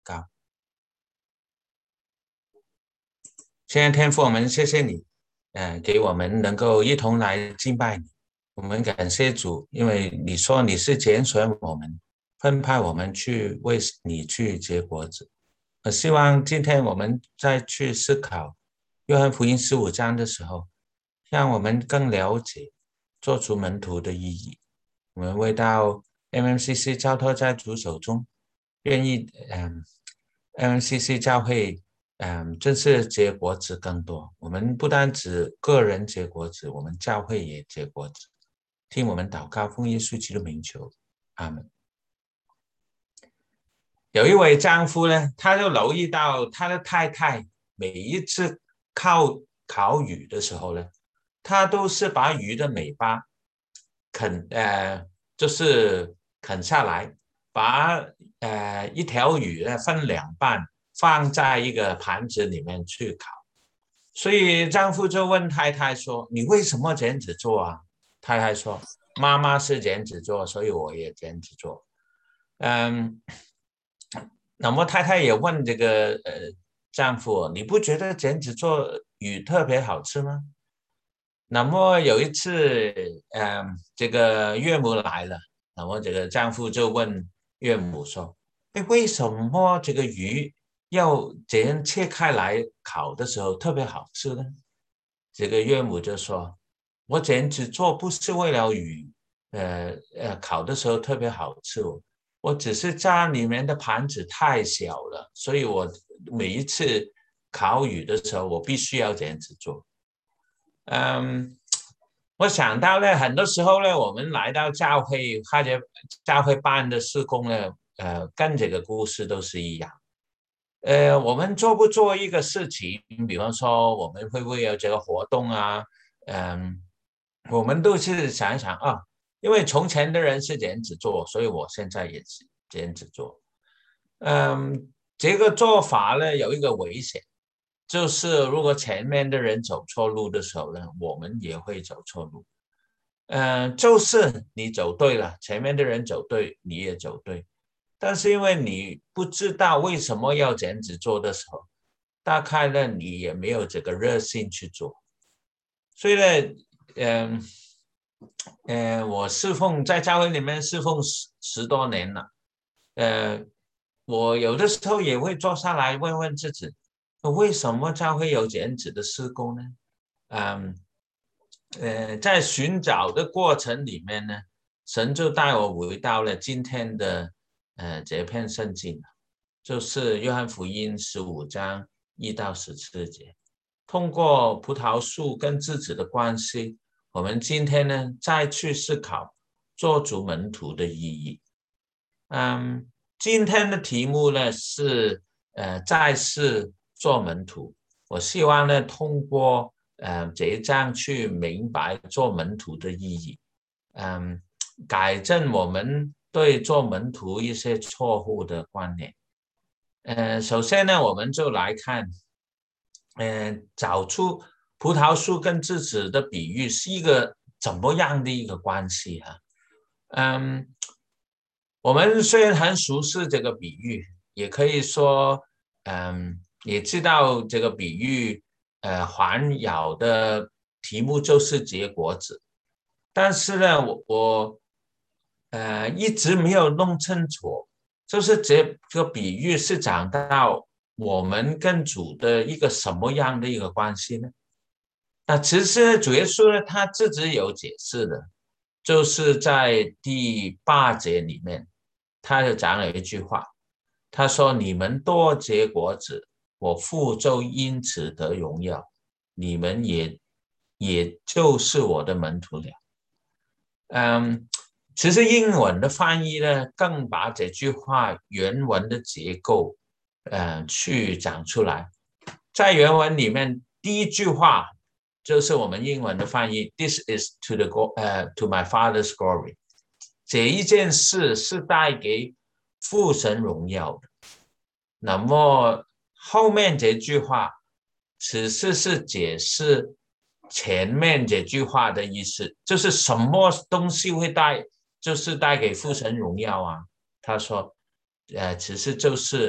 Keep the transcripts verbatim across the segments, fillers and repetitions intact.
告。现在天父，我们谢谢你，呃，给我们能够一同来敬拜你。我们感谢主，因为你说你是拣选我们，分派我们去为你去结果子。我希望今天我们再去思考约翰福音十五章的时候，让我们更了解做出门徒的意义。我们为到 M M C C 交托在主手中，愿意嗯 M M C C 教会嗯正是结果子更多。我们不单指个人结果子，我们教会也结果子。听我们祷告，奉耶稣基督名求，阿门。有一位丈夫呢，他就留意到他的太太每一次烤烤鱼的时候呢，他都是把鱼的尾巴啃呃，就是啃下来，把呃一条鱼呢分两半，放在一个盘子里面去烤。所以丈夫就问太太说：“你为什么这样子做啊？”太太说：“妈妈是这样子做，所以我也这样子做。”嗯，那么太太也问这个呃丈夫：“你不觉得这样子做鱼特别好吃吗？”那么有一次，嗯，这个岳母来了，那么这个丈夫就问岳母说：“哎，为什么这个鱼要这样切开来烤的时候特别好吃呢？”这个岳母就说：“我这样子做不是为了鱼，呃呃，烤的时候特别好吃哦，我只是家里面的盘子太小了，所以我每一次烤鱼的时候，我必须要这样子做。”嗯，我想到呢，很多时候呢，我们来到教会或者教会办的事工呢，呃，跟这个故事都是一样。呃，我们做不做一个事情，比方说我们会不会有这个活动啊？嗯，我们都是想一想啊，因为从前的人是这样子做，所以我现在也是这样子做。嗯，这个做法呢有一个危险，就是如果前面的人走错路的时候呢，我们也会走错路。嗯，就是你走对了，前面的人走对，你也走对。但是因为你不知道为什么要这样子做的时候，大概呢你也没有这个热心去做。所以呢，嗯、呃，呃，我侍奉在教会里面侍奉十十多年了，呃，我有的时候也会坐下来问问自己，为什么教会有这样子的施工呢？嗯，呃，在寻找的过程里面呢，神就带我回到了今天的呃这篇圣经，就是约翰福音十五章一到十四节。通过葡萄树跟枝子的关系，我们今天呢再去思考做主门徒的意义。嗯，今天的题目呢是呃再次做门徒。我希望呢通过呃这一章去明白做门徒的意义，嗯，改正我们对做门徒一些错误的观念。呃，首先呢，我们就来看，呃，找出葡萄树跟枝子的比喻是一个怎么样的一个关系啊？嗯，我们虽然很熟悉这个比喻，也可以说，嗯，也知道这个比喻，呃，环绕的题目就是结果子，但是呢，我我呃一直没有弄清楚，就是这个比喻是讲到我们跟主的一个什么样的一个关系呢？那其实主耶稣呢，他自己有解释的，就是在第八节里面，他就讲了一句话，他说：“你们多结果子，我父就因此得荣耀，你们也也就是我的门徒了。”嗯，其实英文的翻译呢，更把这句话原文的结构，呃，去讲出来。在原文里面，第一句话就是我们英文的翻译 "This is to the 呃、uh, to my father's glory"，这一件事是带给父神荣耀的。那么后面这句话，其实是解释前面这句话的意思，就是什么东西会带，就是带给父神荣耀啊。他说，呃，其实就是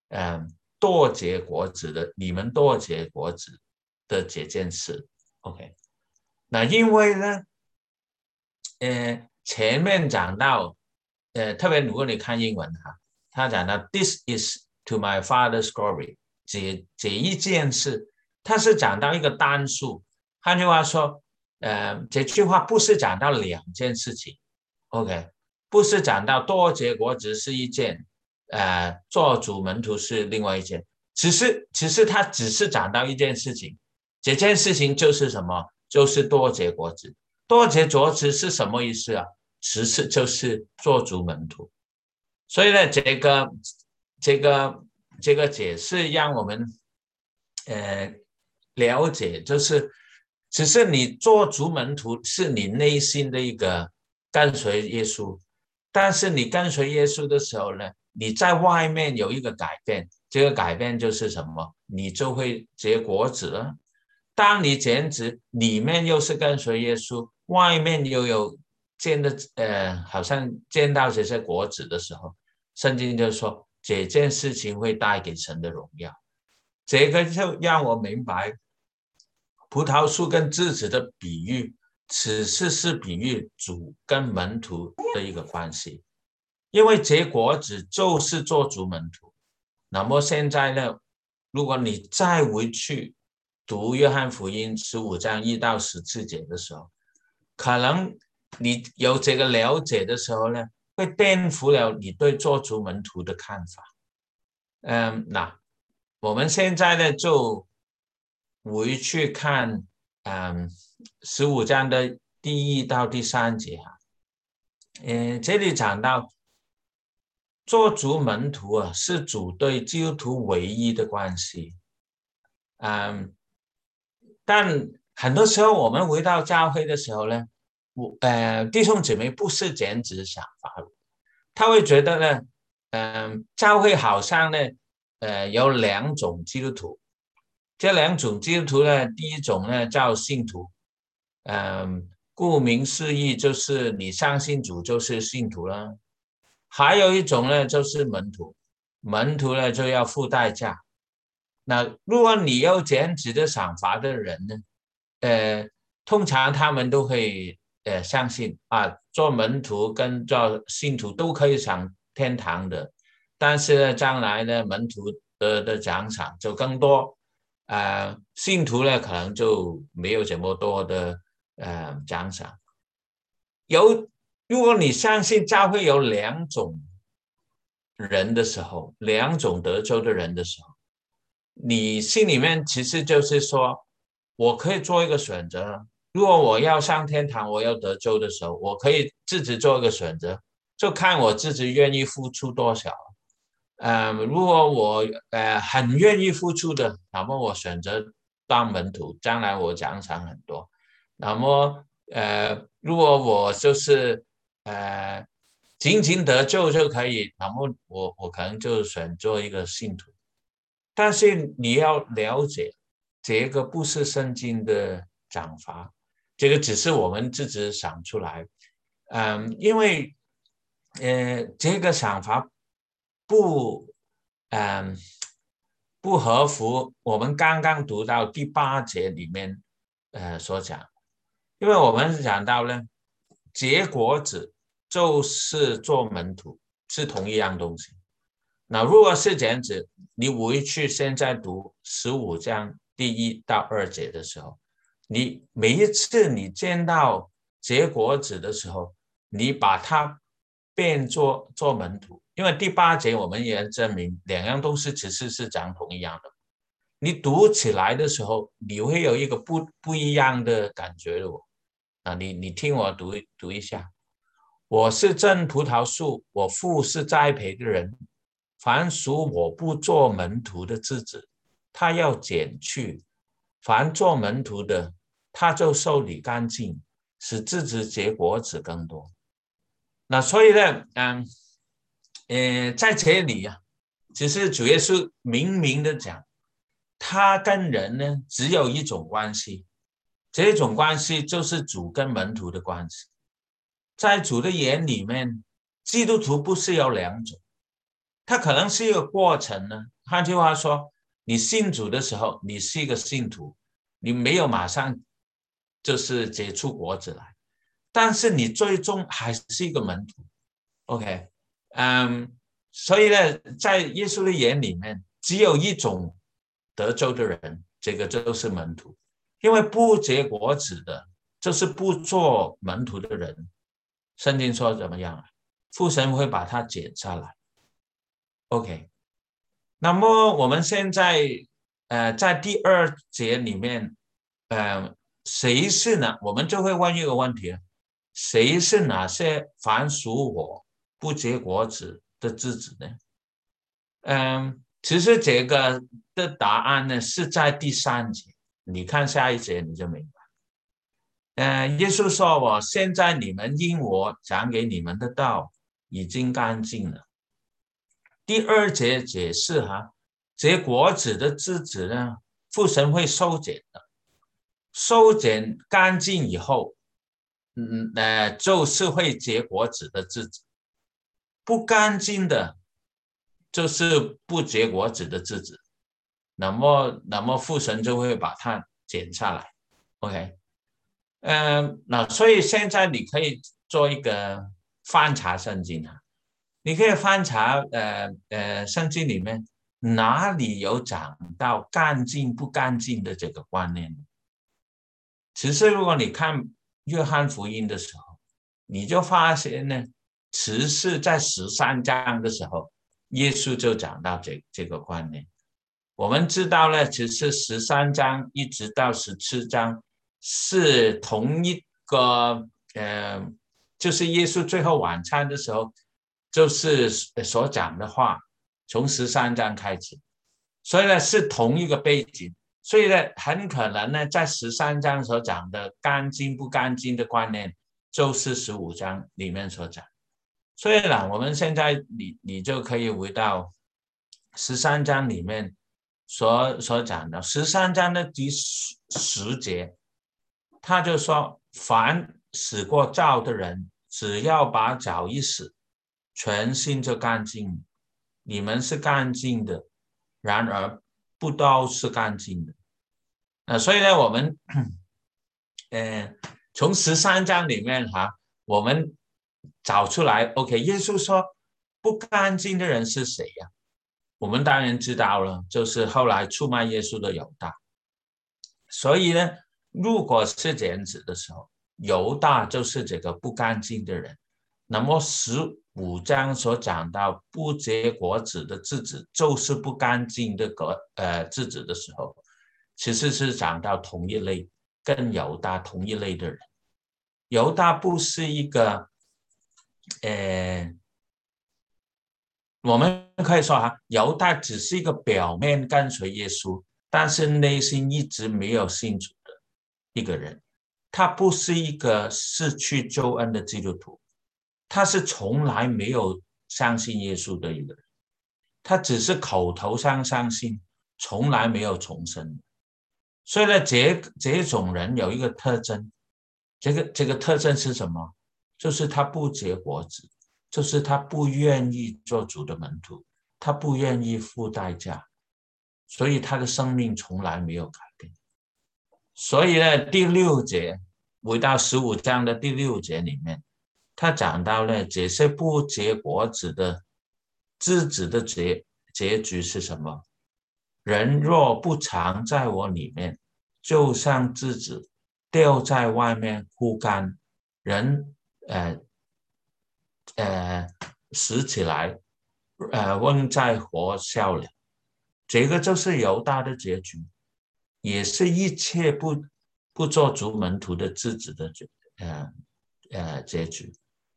嗯，多结果子的，你们多结果子的这件事。OK， 那因为呢，呃，前面讲到，呃，特别如果你看英文哈，他讲到 "This is to my father's glory"， 这这一件事，他是讲到一个单数。换句话说，呃，这句话不是讲到两件事情 ，OK， 不是讲到多结果子是一件，呃，做主门徒是另外一件，只是只是他只是讲到一件事情，这件事情就是什么？就是多结果子。多结果子是什么意思啊？其实就是做主门徒。所以呢，这个这个这个解释让我们呃了解，就是只是你做主门徒是你内心的一个跟随耶稣，但是你跟随耶稣的时候呢，你在外面有一个改变，这个改变就是什么？你就会结果子了。当你减脂，里面又是跟随耶稣，外面又有见的呃，好像见到这些果子的时候，圣经就说这件事情会带给神的荣耀。这个就让我明白，葡萄树跟枝子的比喻，此事是比喻主跟门徒的一个关系，因为结果子就是做主门徒。那么现在呢，如果你再回去读约翰福音十五章一到十四节的时候，可能你有这个了解的时候呢，会颠覆了你对做主门徒的看法。嗯，那我们现在呢就回去看，嗯，十五章的第一到第三节哈，嗯，这里讲到做主门徒啊，是主对基督徒唯一的关系。嗯，但很多时候我们回到教会的时候呢，我呃弟兄姊妹不是这样子想法，他会觉得呢，嗯、呃，教会好像呢，呃，有两种基督徒。这两种基督徒呢，第一种呢叫信徒，嗯，顾名思义就是你相信主就是信徒了。还有一种呢就是门徒，门徒呢就要付代价。那如果你有这样子的想法的人呢，呃，通常他们都会呃相信啊，做门徒跟做信徒都可以上天堂的，但是呢，将来呢，门徒的的奖赏就更多，呃，信徒呢可能就没有这么多的呃奖赏。有，如果你相信教会有两种人的时候，两种得救的人的时候，你心里面其实就是说，我可以做一个选择。如果我要上天堂，我要得救的时候，我可以自己做一个选择，就看我自己愿意付出多少。呃，如果我呃很愿意付出的，那么我选择当门徒，将来我奖赏很多。那么呃，如果我就是呃仅仅得救就可以，那么我我可能就选做一个信徒。但是你要了解，这个不是圣经的讲法，这个只是我们自己想出来。嗯，因为呃，这个想法不，嗯，不合乎我们刚刚读到第八节里面呃所讲，因为我们讲到呢，结果子就是做门徒，是同一样东西。那如果是这样子，你回去现在读十五章第一到二节的时候，你每一次你见到结果子的时候，你把它变作做门徒，因为第八节我们也证明两样东西其实是讲同一样的。你读起来的时候，你会有一个不不一样的感觉的。啊，你你听我读读一下。我是真葡萄树，我父是栽培的人。凡属我不做门徒的枝子，他要剪去；凡做门徒的，他就受理干净，使枝子结果子更多。那所以呢，嗯，呃，在这里啊，其实主耶稣明明的讲，他跟人呢只有一种关系，这种关系就是主跟门徒的关系。在主的眼里面，基督徒不是有两种。 它可能是一个过程呢。换句话说，你信主的时候，你是一个信徒，你没有马上就是结出果子来，但是你最终还是一个门徒。OK， 嗯，所以呢，在耶稣的眼里面，只有一种得救的人，这个就是门徒。因为不结果子的，就是不做门徒的人，圣经说怎么样啊？父神会把他剪下来。OK， 那么我们现在呃在第二节里面，呃，谁是呢？我们就会问一个问题：谁是哪些凡属我不结果子的枝子呢？嗯，其实这个的答案呢是在第三节，你看下一节你就明白。呃，耶稣说：“我现在你们因我讲给你们的道已经干净了。”第二节解释哈，结果子的枝子呢，父神会收剪的，收剪干净以后，嗯呃，就是会结果子的枝子；不干净的，就是不结果子的枝子。那么，那么父神就会把它剪下来。OK。呃，那所以现在你可以做一个翻查圣经啊，你可以翻查呃呃圣经里面哪里有讲到干净不干净的这个观念。其实如果你看约翰福音的时候，你就发现呢，其实在十三章的时候，耶稣就讲到这这个观念。我们知道呢，其实十三章一直到十七章是同一个，呃，就是耶稣最后晚餐的时候，就是所讲的话，从十三章开始，所以呢是同一个背景，所以呢很可能呢在十三章所讲的干净不干净的观念，就是十五章里面所讲。所以呢，我们现在你你就可以回到十三章里面所所讲的十三章的第十节，他就说：凡死过灶的人，只要把脚一洗，全心就干净。你们是干净的，然而不都是干净的。那所以呢，我们呃从十三章里面哈，我们找出来 ，OK， 耶稣说不干净的人是谁呀、啊？我们当然知道了，就是后来出卖耶稣的犹大。所以呢，如果是这样子的时候，犹大就是这个不干净的人。那么十五章所讲到不结果子的枝子，就是不干净的果呃枝子的时候，其实是讲到同一类，跟犹大同一类的人。犹大不是一个，呃，我们可以说哈，犹大只是一个表面跟随耶稣，但是内心一直没有信主的一个人。他不是一个失去救恩的基督徒，他是从来没有相信耶稣的一个人，他只是口头上相信，从来没有重生。所以呢，这这种人有一个特征，这个这个特征是什么？就是他不结果子，就是他不愿意做主的门徒，他不愿意付代价，所以他的生命从来没有改变。所以呢，第六节回到十五章的第六节里面，他讲到呢，这些不结果子的枝子的结结局是什么？人若不藏在我里面，就像枝子掉在外面枯干，人呃呃拾起来，呃扔在火烧了。这个就是犹大的结局，也是一切不不做主门徒的枝子的呃呃结局。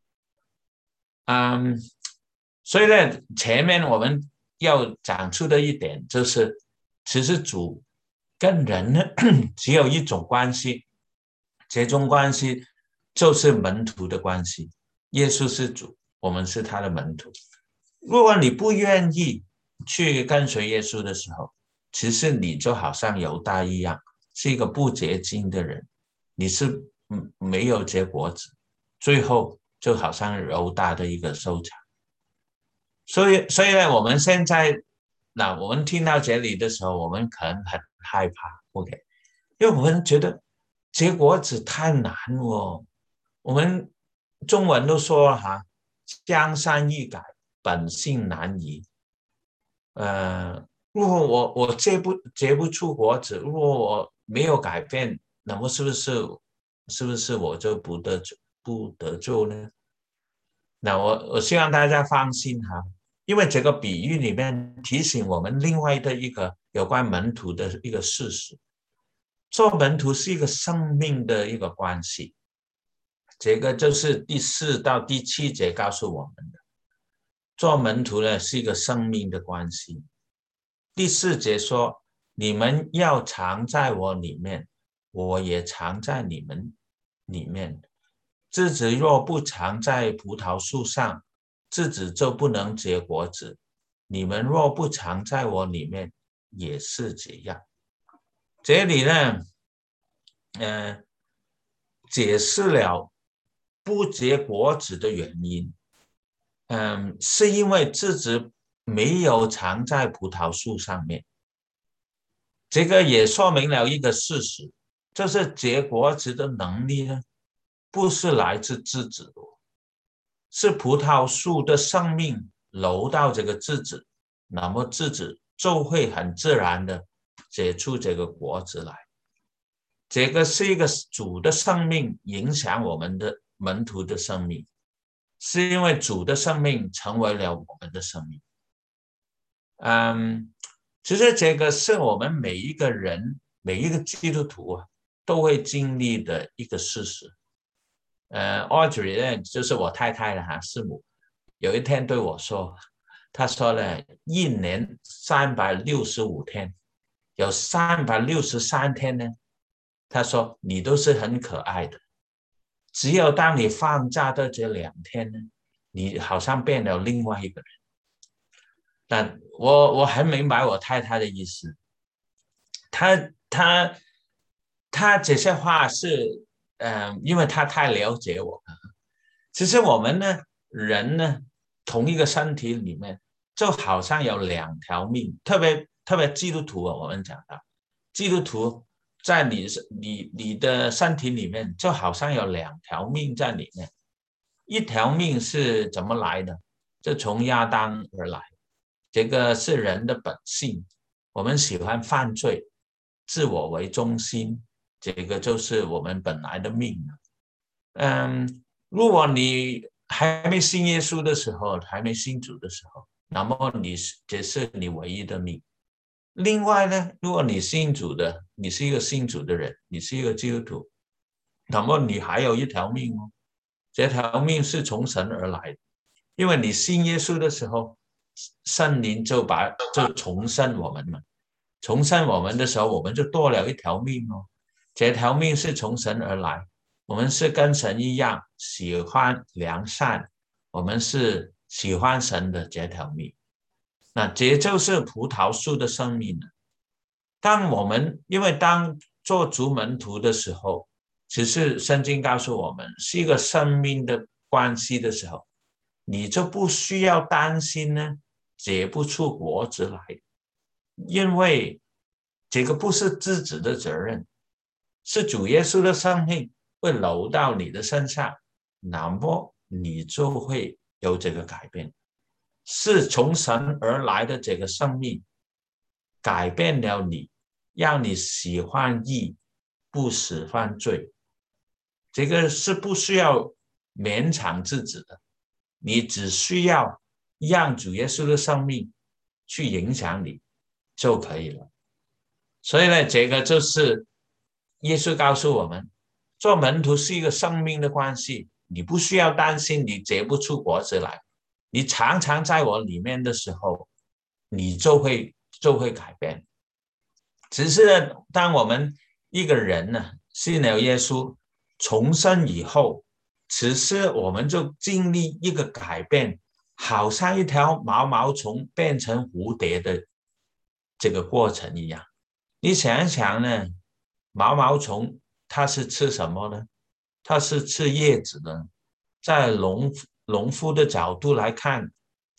嗯，所以呢，前面我们要讲出的一点就是，其实主跟人呢只有一种关系，这种关系就是门徒的关系。耶稣是主，我们是他的门徒。如果你不愿意去跟随耶稣的时候，其实你就好像犹大一样，是一个不结晶的人，你是没有结果子，最后就好像犹大的一个收场。 所以，所以呢，我们现在那我们听到这里的时候，我们可能很害怕 ，OK，因为我们觉得结果子太难哦。我们中文都说了哈，江山易改，本性难移。呃，如果我我结不结不出果子，如果我没有改变，那么是不是是不是我就不得不得救呢？那我我希望大家放心哈，因为这个比喻里面提醒我们另外的一个有关门徒的一个事实，做门徒是一个生命的一个关系，这个就是第四到第七节告诉我们的，做门徒呢是一个生命的关系。第四节说，你们要常在我里面，我也常在你们里面。枝子若不常在葡萄树上，枝子就不能结果子。你们若不常在我里面，也是这样。这里呢，呃，解释了不结果子的原因。嗯，是因为枝子没有常在葡萄树上面。这个也说明了一个事实，就是结果子的能力呢，不是来自枝子的，是葡萄树的生命流到这个枝子，那么枝子就会很自然的结出这个果子来。这个是一个主的生命影响我们的门徒的生命，是因为主的生命成为了我们的生命。嗯，其实这个是我们每一个人每一个基督徒啊都会经历的一个事实。呃 Audrey 呢，就是我太太的哈师母，有一天对我说，她说呢，一年三百六十五天，有三百六十三天呢，她说你都是很可爱的，只有当你放假的这两天呢，你好像变了另外一个人。但我我很明白我太太的意思，她她她这些话是，嗯、呃，因为她太了解我。其实我们呢，人呢，同一个身体里面，就好像有两条命，特别特别基督徒啊，我们讲到基督徒在你你你的身体里面，就好像有两条命在里面，一条命是怎么来的？就从亚当而来。这个是人的本性，我们喜欢犯罪，自我为中心，这个就是我们本来的命。嗯，如果你还没信耶稣的时候，还没信主的时候，那么你这是你唯一的命。另外呢，如果你信主的，你是一个信主的人，你是一个基督徒，那么你还有一条命哦，这条命是从神而来的，因为你信耶稣的时候，圣灵就把就重生我们嘛，重生我们的时候，我们就多了一条命哦。这条命是从神而来，我们是跟神一样喜欢良善，我们是喜欢神的这条命。那这就是葡萄树的生命了。当我们因为当做主门徒的时候，只是圣经告诉我们是一个生命的关系的时候，你就不需要担心呢结不出果子来，因为这个不是自己的责任，是主耶稣的生命会流到你的身上，那么你就会有这个改变，是从神而来的这个生命改变了你，让你喜欢义，不使犯罪。这个是不需要勉强自己的，你只需要让主耶稣的生命去影响你就可以了。所以呢，这个就是耶稣告诉我们，做门徒是一个生命的关系，你不需要担心你结不出果子来，你常常在我里面的时候，你就会就会改变。只是当我们一个人呢信了耶稣重生以后，其实我们就经历一个改变，好像一条毛毛虫变成蝴蝶的这个过程一样。你想一想呢，毛毛虫它是吃什么呢？它是吃叶子的。在农农夫的角度来看，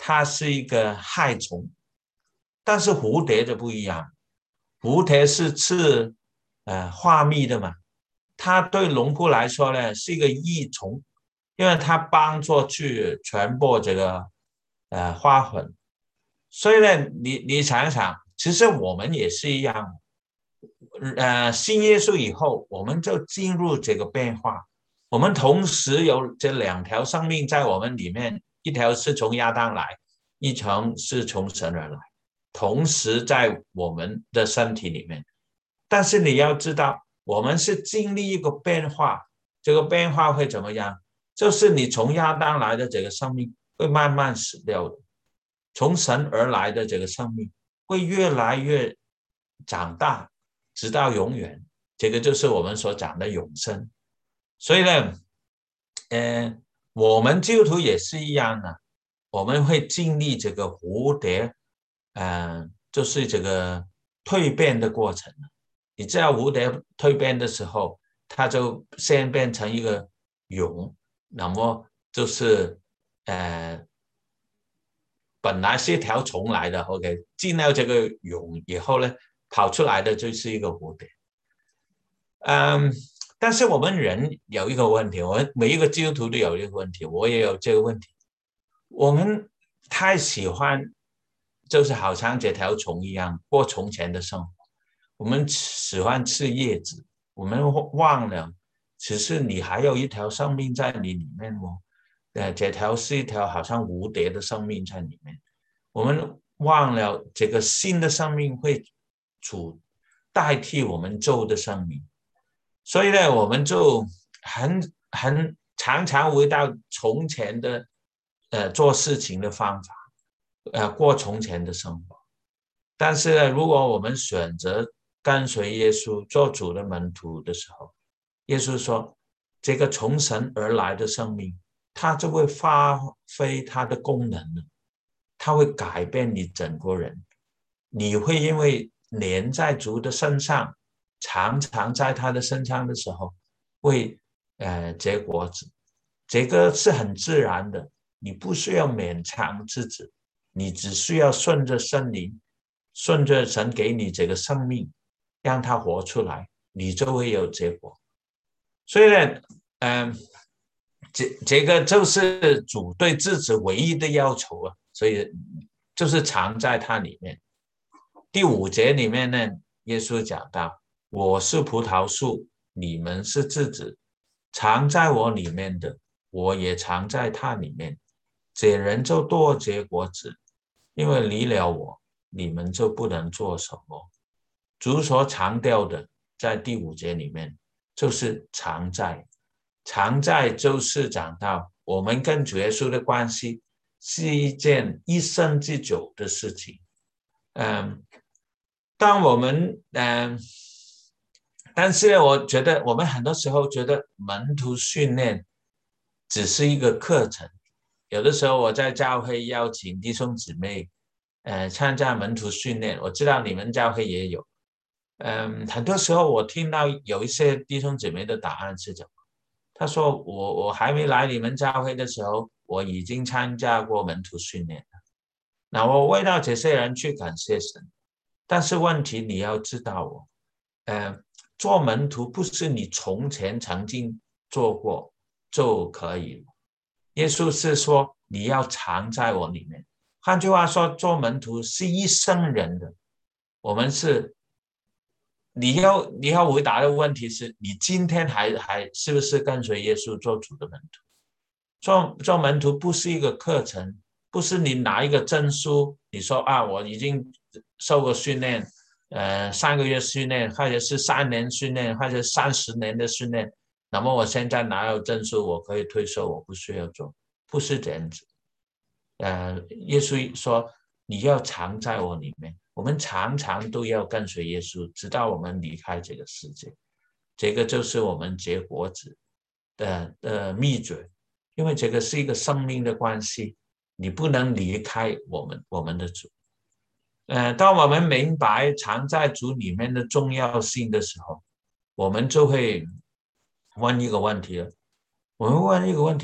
它是一个害虫，但是蝴蝶就不一样，蝴蝶是吃呃花蜜的嘛，它对农夫来说呢是一个益虫，因为它帮助去传播这个呃花粉，所以呢，你你想想，其实我们也是一样，呃，信耶稣以后，我们就进入这个变化，我们同时有这两条生命在我们里面，一条是从亚当来，一条是从神而来，同时在我们的身体里面。但是你要知道，我们是经历一个变化，这个变化会怎么样？就是你从亚当来的这个生命会慢慢死掉的，从神而来的这个生命会越来越长大，直到永远。这个就是我们所讲的永生。所以呢，呃，我们基督徒也是一样的，我们会经历这个蝴蝶，呃，就是这个蜕变的过程。你知道蝴蝶蜕变的时候，它就先变成一个蛹，那么就是呃，本来是一条虫来的 ，OK， 进了这个蛹以后呢，跑出来的就是一个蝴蝶。嗯，但是我们人有一个问题，我们每一个基督徒都有一个问题，我也有这个问题，我们太喜欢，就是好像这条虫一样过从前的生活，我们喜欢吃叶子，我们忘了，其实你还有一条生命在你里面哦，呃，这条是一条好像蝴蝶的生命在里面，我们忘了这个新的生命会主代替我们旧的生命。所以呢，我们就很很常常回到从前的呃做事情的方法，呃过从前的生活。但是呢，如果我们选择跟随耶稣做主的门徒的时候，耶稣说，这个从神而来的生命，它就会发挥它的功能了，它会改变你整个人，你会因为连在主的身上。常常在他的身上的时候，会呃结果子，这个是很自然的，你不需要勉强自己，你只需要顺着圣灵，顺着神给你这个生命，让他活出来，你就会有结果。所以呢，嗯、呃，这这个就是主对自己唯一的要求啊，所以就是藏在它里面。第五节里面呢，耶稣讲到。我是葡萄树，你们是枝子，藏在我里面的，我也藏在他里面。这人就多结果子，因为离了我，你们就不能做什么。主所强调的，在第五节里面，就是常在。常在就是讲到我们跟主耶稣的关系是一件一生之久的事情。嗯，当我们嗯。但是我觉得我们很多时候觉得门徒训练只是一个课程，有的时候我在教会邀请弟兄姊妹呃参加门徒训练，我知道你们教会也有，嗯，很多时候我听到有一些弟兄姊妹的答案是什么？他说我我还没来你们教会的时候，我已经参加过门徒训练了，那我为到这些人去感谢神，但是问题你要知道哦，呃做门徒不是你从前曾经做过就可以，耶稣是说你要藏在我里面。换句话说，做门徒是一生人的。我们是你要你要回答的问题是你今天还还是不是跟随耶稣做主的门徒？做做门徒不是一个课程，不是你拿一个证书，你说啊我已经受过训练。呃，三个月训练，或者是三年训练，或者三十年的训练，那么我现在拿到证书，我可以退休，我不需要做，不是这样子。呃，耶稣说你要常在我里面，我们常常都要跟随耶稣，直到我们离开这个世界。这个就是我们结果子的的秘诀，因为这个是一个生命的关系，你不能离开我们我们的主。呃，当我们明白藏在主里面的重要性的时候，我们就会问一个问题了。我们问一个问题：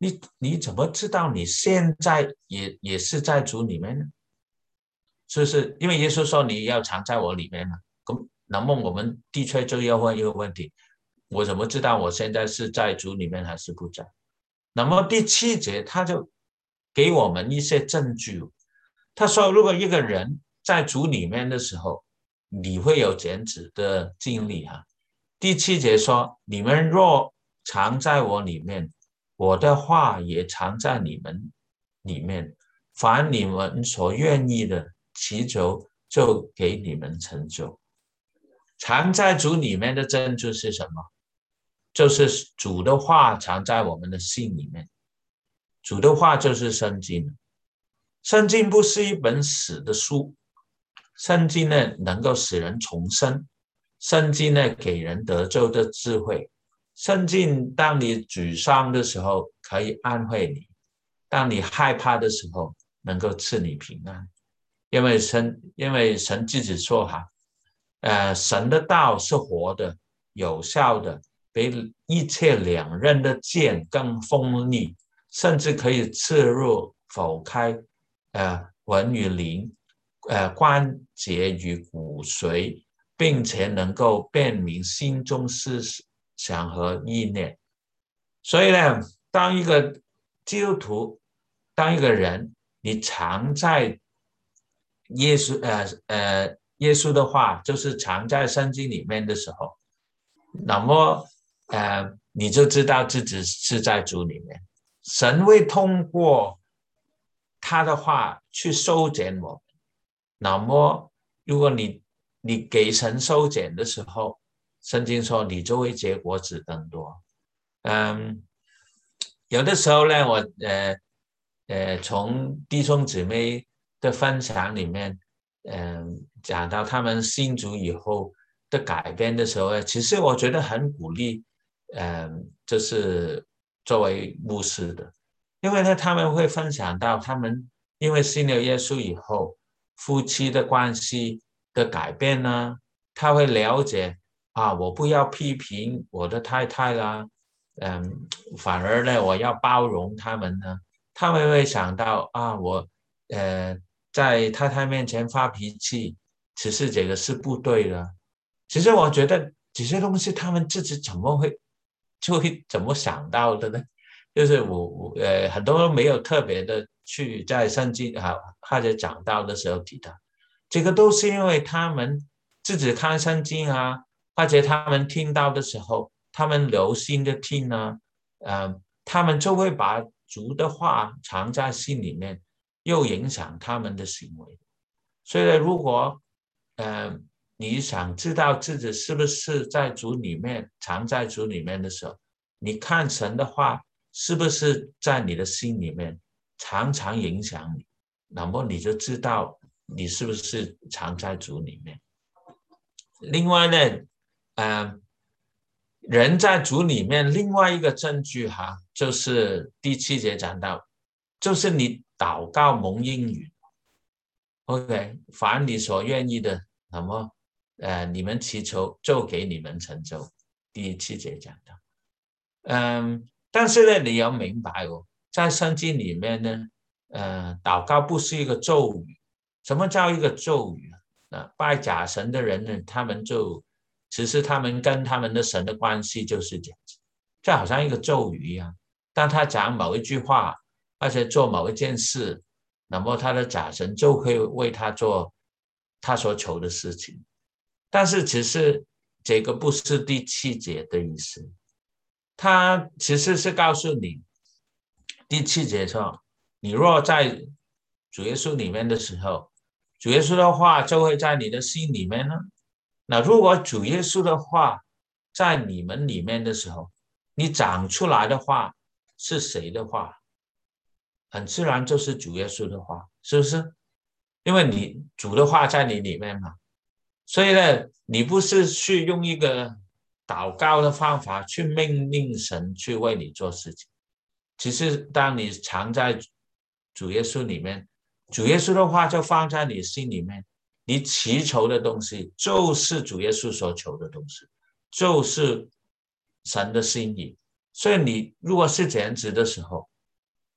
你你怎么知道你现在也也是在主里面呢？是不是？因为耶稣说你要常在我里面嘛。咁那么我们的确就要问一个问题：我怎么知道我现在是在主里面还是不在？那么第七节他就给我们一些证据。他说，如果一个人在主里面的时候，你会有这样子的经历哈。第七节说：你们若常在我里面，我的话也常在你们里面，凡你们所愿意的，祈求就给你们成就。常在主里面的证据是什么？就是主的话常在我们的心里面。主的话就是圣经。圣经不是一本死的书，圣经呢能够使人重生，圣经呢给人得救的智慧，圣经当你沮丧的时候可以安慰你，当你害怕的时候能够赐你平安。因为神因为神自己说哈，呃，神的道是活的，有效的，比一切两刃的剑更锋利，甚至可以刺入剖开呃魂与灵，呃关节与骨髓，并且能够辨明心中思想和意念。所以呢，当一个基督徒，当一个人，你常在耶稣呃呃耶稣的话，就是常在圣经里面的时候，那么呃你就知道自己是在主里面。神会通过他的话去修剪我们。那么如果你你给神修剪的时候，圣经说你就会结果子更多。嗯，有的时候呢，我呃呃从弟兄姊妹的分享里面，嗯、呃，讲到他们信主以后的改变的时候呢，其实我觉得很鼓励，嗯、呃，就是作为牧师的，因为呢他们会分享到他们因为信了耶稣以后，夫妻的关系的改变呢，他会了解啊，我不要批评我的太太啦。嗯，反而呢，我要包容他们呢。他们会想到啊，我呃在太太面前发脾气，其实这个是不对的。其实我觉得这些东西他们自己怎么会就会怎么想到的呢？就是我我呃很多人没有特别的去在圣经啊或者讲到的时候提到，这个都是因为他们自己看圣经啊，或者他们听到的时候，他们留心的听呢，呃，他们就会把主的话藏在心里面，又影响他们的行为。所以呢，如果呃你想知道自己是不是在主里面藏在主里面的时候，你看神的话是不是在你的心里面常常影响你，那么你就知道你是不是藏在主里面。另外呢，呃，人在主里面另外一个证据哈，就是第七节讲到，就是你祷告蒙应允。OK，凡你所愿意的，那么呃，你们祈求就给你们成就。第七节讲到，嗯，但是呢，你要明白哦，在圣经里面呢，呃，祷告不是一个咒语。什么叫一个咒语啊？拜假神的人呢，他们就其实他们跟他们的神的关系就是这样子，就好像一个咒语一样。当他讲某一句话，或者做某一件事，那么他的假神就会为他做他所求的事情。但是其实这个不是第七节的意思，他其实是告诉你，第七节说，你若在主耶稣里面的时候，主耶稣的话就会在你的心里面呢。那如果主耶稣的话在你们里面的时候，你长出来的话是谁的话？很自然就是主耶稣的话，是不是？因为你主的话在你里面嘛，所以呢，你不是去用一个祷告的方法去命令神去为你做事情。其实当你藏在主耶稣里面，主耶稣的话就放在你心里面，你祈求的东西就是主耶稣所求的东西，就是神的心意。所以你如果是这样子的时候，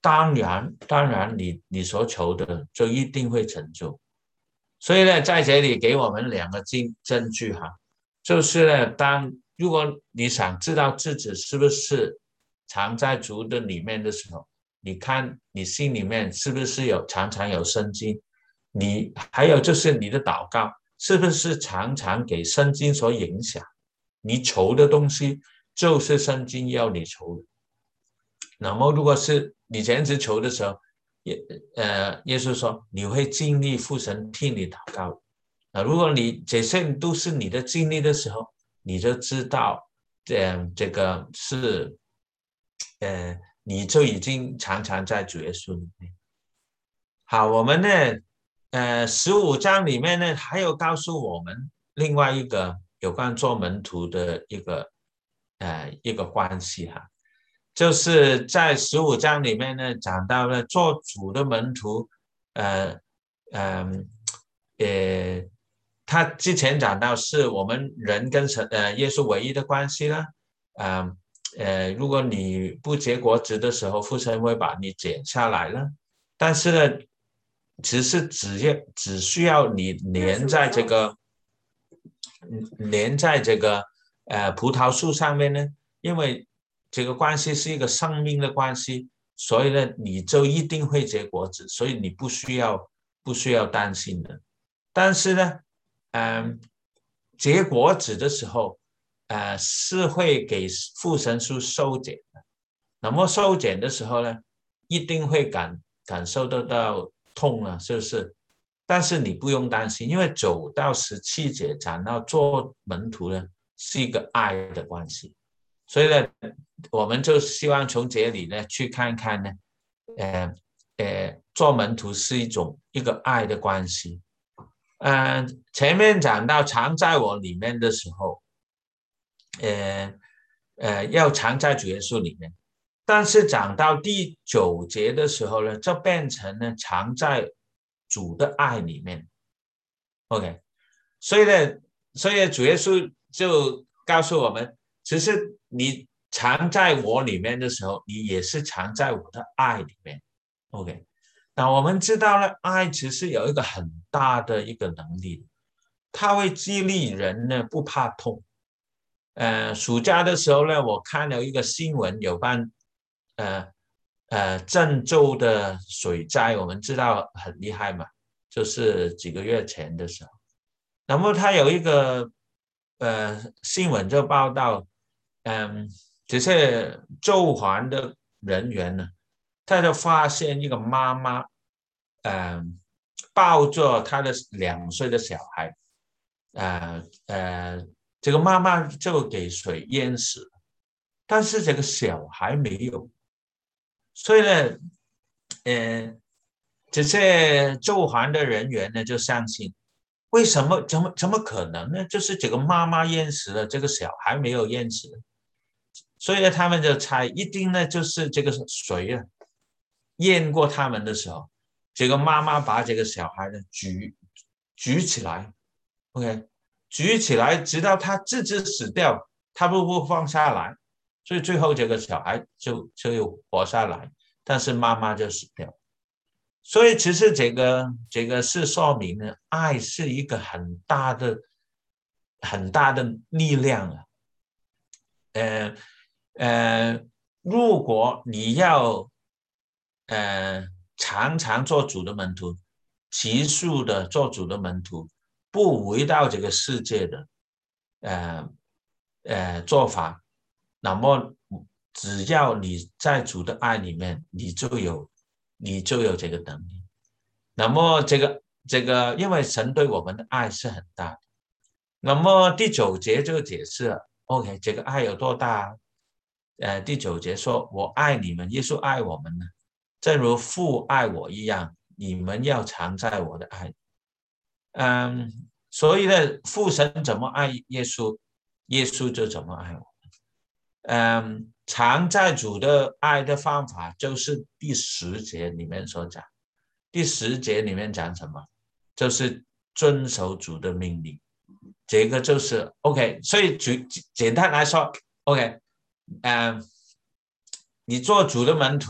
当然当然你你所求的就一定会成就。所以呢，在这里给我们两个证证据哈，就是呢，当如果你想知道自己是不是常在主的里面的时候，你看你心里面是不是有常常有圣经，你还有就是你的祷告是不是常常给圣经所影响，你求的东西就是圣经要你求的。那么如果是你这样子求的时候，耶呃耶稣说你会尽力父神替你祷告。啊，如果你这些都是你的经历的时候，你就知道，这这个是，呃，你就已经常常在主耶稣里面。好，我们呢，呃，十五章里面呢，还有告诉我们另外一个有关做门徒的一个，呃，一个关系哈，就是在十五章里面呢，讲到了做主的门徒，呃，嗯，呃，呃他之前讲到是我们人跟神呃耶稣唯一的关系啦，啊呃，如果你不结果子的时候，父神会把你剪下来了。但是呢，其实只要只需要你连在这个连在这个呃葡萄树上面呢，因为这个关系是一个生命的关系，所以呢，你就一定会结果子，所以你不需要不需要担心的。但是呢，嗯，结果子的时候，呃，是会给父神书收减的。那么收减的时候呢，一定会感感受得到痛了，是不是？但是你不用担心，因为九到十七节讲到做门徒呢，是一个爱的关系，所以呢，我们就希望从这里呢去看看呢，呃呃，做门徒是一种一个爱的关系。嗯、呃，前面讲到常在我里面的时候，呃呃，要常在主耶稣里面。但是讲到第九节的时候呢，就变成呢常在主的爱里面。OK，所以呢，所以主耶稣就告诉我们，其实你常在我里面的时候，你也是常在我的爱里面。OK，那我们知道呢，爱其实有一个很大的一个能力，它会激励人呢不怕痛。呃，暑假的时候呢，我看了一个新闻，有关呃呃郑州的水灾，我们知道很厉害嘛，就是几个月前的时候。然后他有一个呃新闻就报道，嗯，这些救援的人员呢，他就发现一个妈妈，嗯，抱着他的两岁的小孩，呃呃，这个妈妈就给水淹死了，但是这个小孩没有，所以呢，呃，这些救援的人员呢就相信。为什么怎么怎么可能呢？就是这个妈妈淹死了，这个小孩没有淹死，所以呢，他们就猜一定呢就是这个水啊淹过他们的时候，这个妈妈把这个小孩呢举举起来，OK，举起来直到他自己死掉，他不不放下来，所以最后这个小孩就就又活下来，但是妈妈就死掉。所以其实这个这个是说明呢，爱是一个很大的很大的力量啊。呃呃，如果你要呃常常做主的门徒，急速的做主的门徒，不回到这个世界的呃呃做法，那么只要你在主的爱里面，你就有你就有这个能力。那么这个这个，因为神对我们的爱是很大的。那么第九节就解释了 ，OK，这个爱有多大？呃，第九节说：“我爱你们，耶稣爱我们呢，正如父爱我一样，你们要常在我的爱。”嗯，所以呢，父神怎么爱耶稣，耶稣就怎么爱我。嗯，常在主的爱的方法就是第十节里面所讲。第十节里面讲什么？就是遵守主的命令。这个就是 OK， 所以简单来说 ，OK， 嗯、呃，你做主的门徒，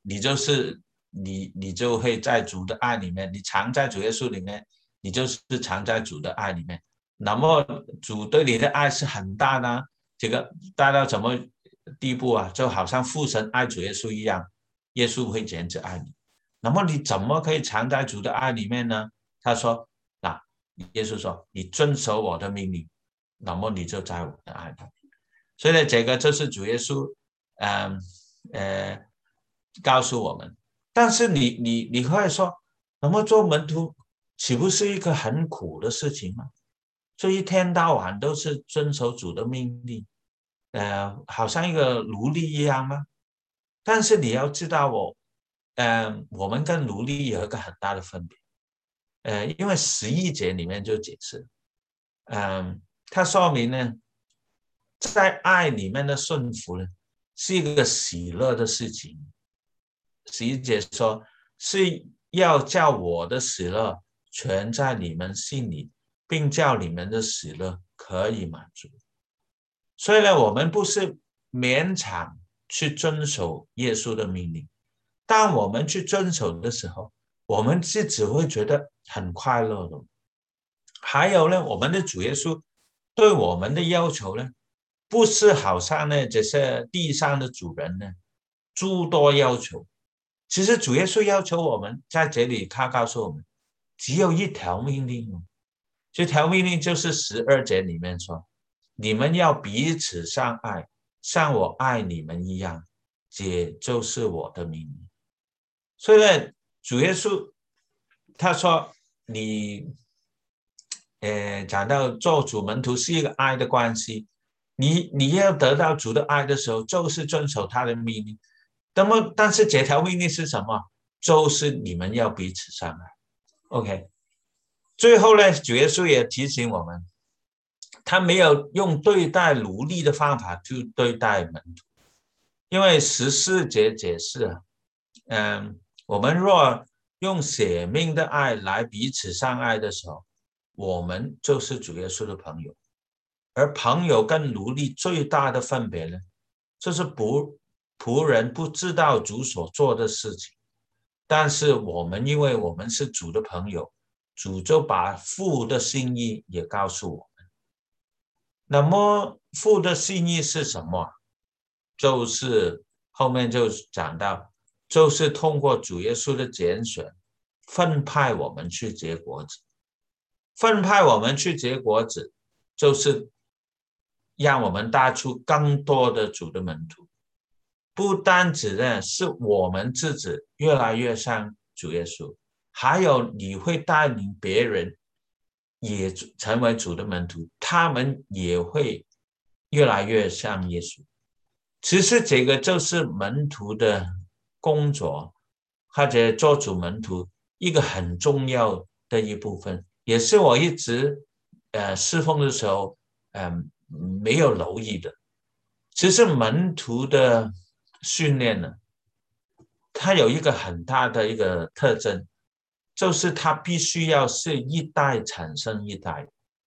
你就是你你就会在主的爱里面，你藏在主耶稣里面，你就是藏在主的爱里面。那么主对你的爱是很大的，这个大到什么地步啊？就好像父神爱主耶稣一样，耶稣会这样子爱你。那么你怎么可以藏在主的爱里面呢？他说，那耶稣说，你遵守我的命令，那么你就在我的爱里面。所以呢，这个就是主耶稣，嗯呃，告诉我们。但是你你你会说，那么做门徒岂不是一个很苦的事情吗？就一天到晚都是遵守主的命令，呃，好像一个奴隶一样吗？但是你要知道我，呃，我们跟奴隶有一个很大的分别，呃，因为十一节里面就解释，嗯、呃，它说明呢，在爱里面的顺服呢，是一个喜乐的事情。十一节说，是要叫我的喜乐全在你们心里，并叫你们的喜乐可以满足。所以呢，我们不是勉强去遵守耶稣的命令，当我们去遵守的时候，我们自己会觉得很快乐的。还有呢，我们的主耶稣对我们的要求呢，不是好像呢这些地上的主人呢诸多要求。其实主耶稣要求我们在这里，他告诉我们只有一条命令，这条命令就是十二节里面说，你们要彼此相爱，像我爱你们一样，这就是我的命令。所以呢，主耶稣他说你呃，讲到做主门徒是一个爱的关系，你你要得到主的爱的时候，就是遵守他的命令。那么，但是这条命令是什么？就是你们要彼此相爱。OK， 最后呢，主耶稣也提醒我们，他没有用对待奴隶的方法去对待门徒，因为十四节解释，嗯，我们若用舍命的爱来彼此相爱的时候，我们就是主耶稣的朋友。而朋友跟奴隶最大的分别呢，就是仆仆人不知道主所做的事情，但是我们因为我们是主的朋友，主就把父的心意也告诉我们。那么父的心意是什么？就是后面就讲到，就是通过主耶稣的拣选，分派我们去结果子。分派我们去结果子，就是让我们带出更多的主的门徒。不单只呢是我们自己越来越像主耶稣，还有你会带领别人也成为主的门徒，他们也会越来越像耶稣。其实这个就是门徒的工作，或者做主门徒一个很重要的一部分，也是我一直呃侍奉的时候，嗯、呃、没有留意的。其实门徒的训练呢，它有一个很大的一个特征，就是它必须要是一代产生一代，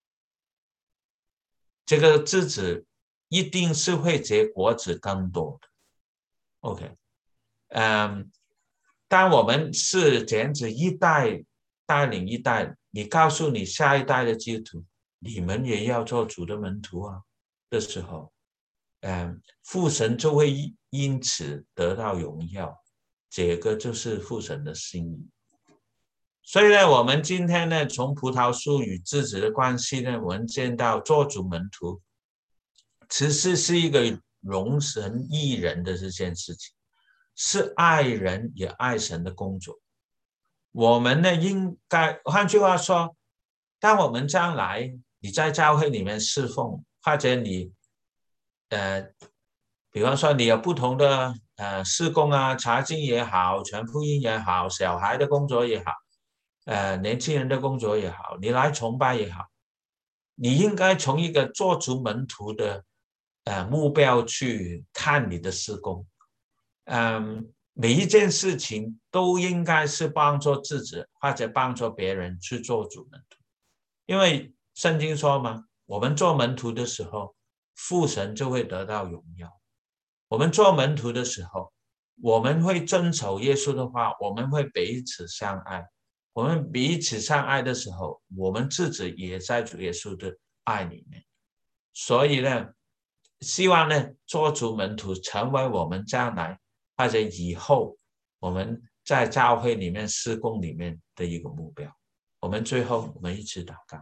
这个枝子一定是会结果子更多的。OK， 嗯，当我们是这样子一代带领一代，你告诉你下一代的基督徒，你们也要做主的门徒啊的时候，嗯，父神就会因此得到荣耀，这个就是父神的心意。所以呢，我们今天呢，从葡萄树与枝子的关系呢，我们见到做主门徒，其实是一个容神益人的这件事情，是爱人也爱神的工作。我们呢，应该换句话说，当我们将来你在教会里面侍奉，或者你呃，比方说你有不同的呃事工啊，查经也好，传福音也好，小孩的工作也好，呃，年轻人的工作也好，你来崇拜也好，你应该从一个做主门徒的呃目标去看你的事工。嗯，每一件事情都应该是帮助自己或者帮助别人去做主门徒，因为圣经说嘛，我们做门徒的时候，父神就会得到荣耀。我们做门徒的时候， 我们会遵守耶稣的话，我们会彼此相爱。我们彼此相爱的时候，我们自己也在主耶稣的爱里面。所以呢，希望呢，做主门徒成为我们将来或者以后我们在教会里面事工里面的一个目标。我们最后我们一起祷告。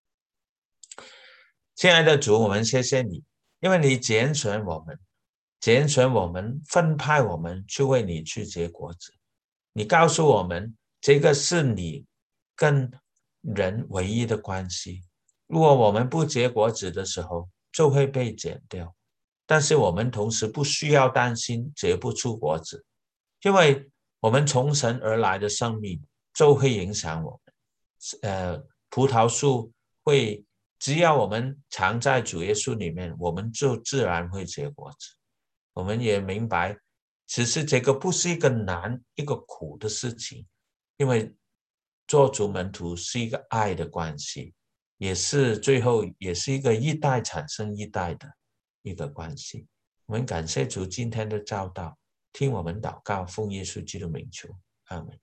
亲爱的主，我们谢谢你，因为你拣选我们，拣选我们，分派我们去为你去结果子。你告诉我们，这个是你跟人唯一的关系。如果我们不结果子的时候，就会被剪掉。但是我们同时不需要担心结不出果子，因为我们从神而来的生命就会影响我们。呃，葡萄树会，只要我们常在主耶稣里面，我们就自然会结果子。我们也明白，其实这个不是一个难、一个苦的事情，因为做主门徒是一个爱的关系，也是最后也是一个一代产生一代的一个关系。我们感谢主今天的教导，听我们祷告，奉耶稣基督名求，阿们。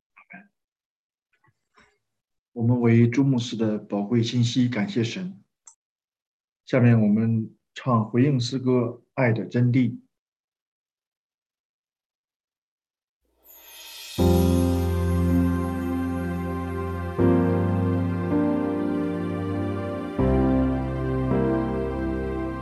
我们为朱牧师的宝贵信息感谢神。下面我们唱回应诗歌《爱的真谛》。